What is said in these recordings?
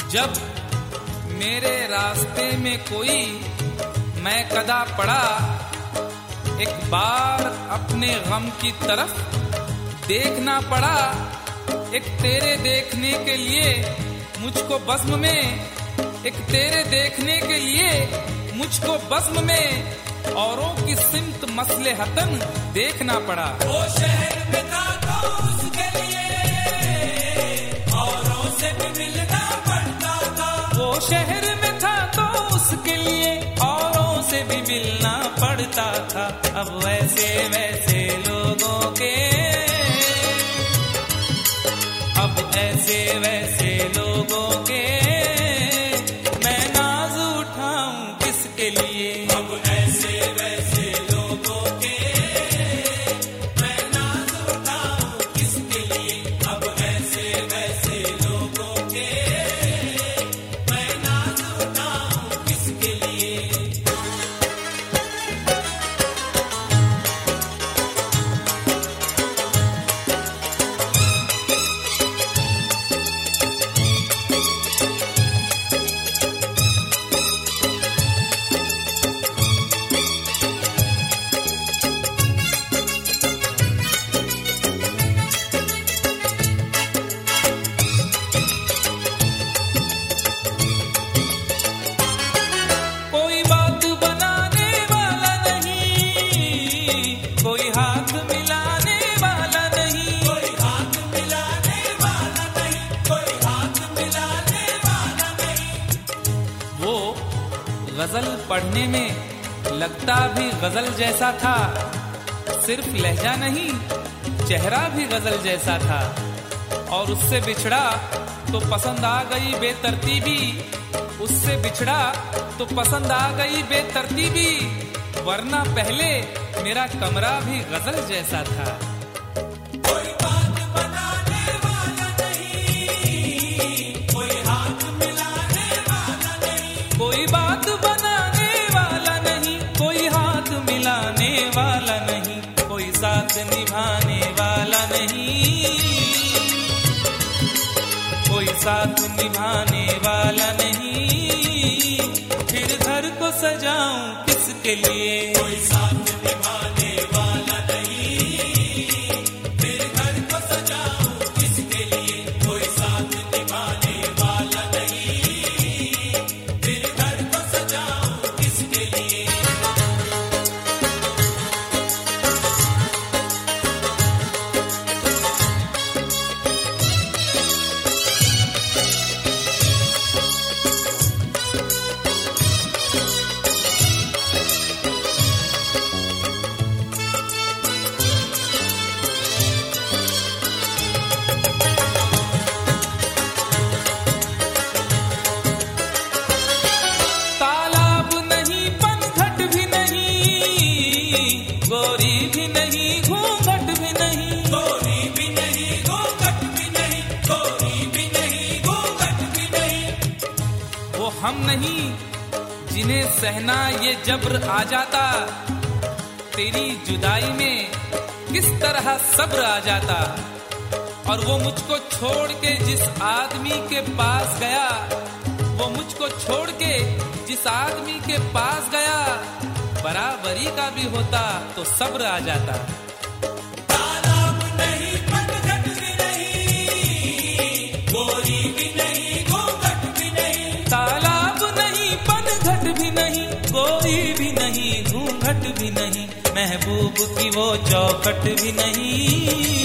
जब मेरे रास्ते में कोई मैं कदा पड़ा, एक बार अपने गम की तरफ देखना पड़ा। एक तेरे देखने के लिए मुझको बज़्म में, एक तेरे देखने के लिए मुझको बज़्म में औरों की सिमत मसलहतन देखना पड़ा। वो शहर में था तो उसके लिए औरों से भी मिलना पड़ता था। वो शहर में था तो उसके लिए औरों से भी मिलना पड़ता था। अब वैसे वैसे लोगों के, अब ऐसे वैसे लोगों के मैं नाज उठाऊं किसके लिए। अब ऐसे वैसे लोगों के मैं नाज उठाऊं किसके लिए। अब ऐसे वैसे लोगों के मैं नाज उठाऊं किसके लिए। कोई बात बनाने वाला नहीं, कोई हाथ मिलाने वाला नहीं। कोई हाथ मिलाने वाला नहीं, कोई हाथ मिलाने वाला नहीं। वो गजल पढ़ने में लगता भी गजल जैसा था, सिर्फ लहजा नहीं चेहरा भी गजल जैसा था। और उससे बिछड़ा तो पसंद आ गई बेतरतीबी, उससे बिछड़ा तो पसंद आ गई बेतरतीबी, वरना पहले मेरा कमरा भी गजल जैसा था। कोई बात बनाने वाला नहीं, कोई हाथ मिलाने वाला नहीं। कोई बात बनाने वाला नहीं, कोई हाथ मिलाने वाला नहीं, कोई साथ निभाने वाला नहीं, कोई साथ निभाने वाला नहीं। फिर घर को सजाऊं किसके लिए। कोई साथ निभाने वाला नहीं, फिर घर को सजाऊं किसके लिए। कोई साथ निभाने वाला नहीं, फिर घर को सजाऊं किसके लिए। तालाब नहीं पनघट भी नहीं, गोरी भी नहीं घूंघट भी नहीं। गोरी भी नहीं घूंघट भी नहीं, गोरी भी नहीं घूंघट भी नहीं। वो हम नहीं जिन्हें सहना ये जब्र आ जाता, तेरी जुदाई में किस तरह सब्र आ जाता। और वो मुझको छोड़ के जिस आदमी के पास गया, वो मुझको छोड़ के जिस आदमी के पास गया, बराबरी का भी होता तो सब्र आ जाता। तालाब नहीं पनघट भी नहीं, गोरी भी नहीं घूंघट भी नहीं। तालाब नहीं पनघट भी नहीं, गोरी भी नहीं घूंघट भी नहीं, महबूब की वो चौखट भी नहीं,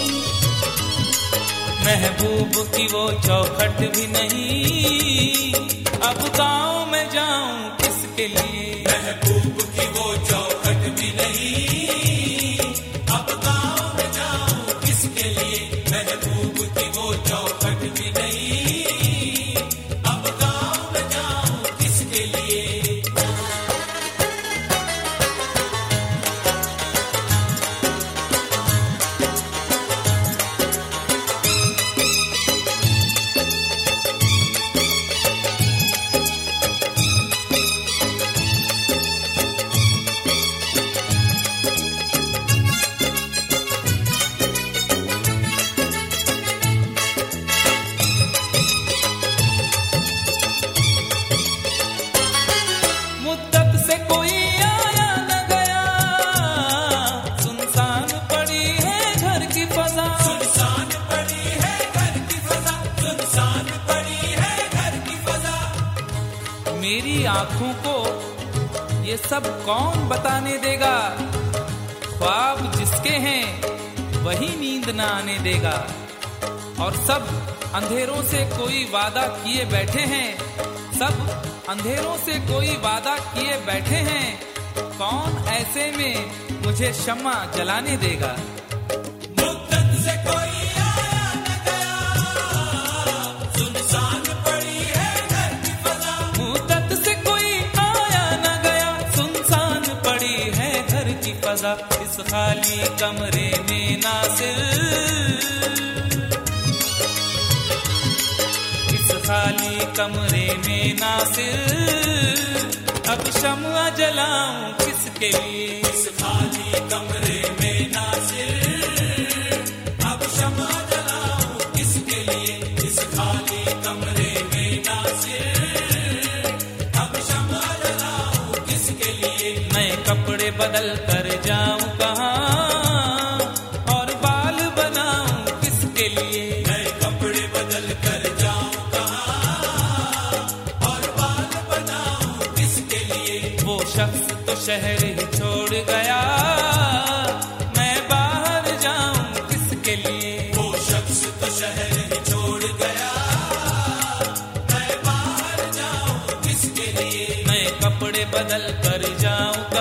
महबूब की वो चौखट भी नहीं। अब गाँव में जाऊं किसके लिए। महबूब की वो चौखट भी नहीं, अब गाँव में जाऊं किसके लिए। महबूब की वो चौखट भी नहीं, अब गाँव में जाऊं किसके लिए। मेरी आंखों को ये सब कौन बताने देगा? ख्वाब जिसके हैं वही नींद न आने देगा। और सब अंधेरों से कोई वादा किए बैठे हैं, सब अंधेरों से कोई वादा किए बैठे हैं। कौन ऐसे में मुझे शम्मा जलाने देगा? मुद्दत से कोई आया न गया, सुनसान पड़ी है घर की फजा। मुद्दत से कोई आया न गया, सुनसान पड़ी है घर की फजा। इस खाली कमरे में नासिर, इस खाली कमरे में नासिर, अब शम्मा जलाऊं किसके लिए? इस खाली कमरे में नासिर, अब शम्मा जलाऊं किसके लिए? इस खाली कमरे में नासिर, अब शम्मा जलाऊं किसके लिए? मैं कपड़े बदल कर जाऊं कहाँ और बाल बनाऊं किसके लिए? मैं कपड़े बदल कर जाऊं कहाँ और बाल बनाऊं किसके लिए? वो शख्स तो शहर ही छोड़ गया, मैं बाहर जाऊं किसके लिए? वो शख्स तो शहर ही छोड़ गया, मैं बाहर जाऊं किसके लिए? मैं कपड़े बदल कर जाऊं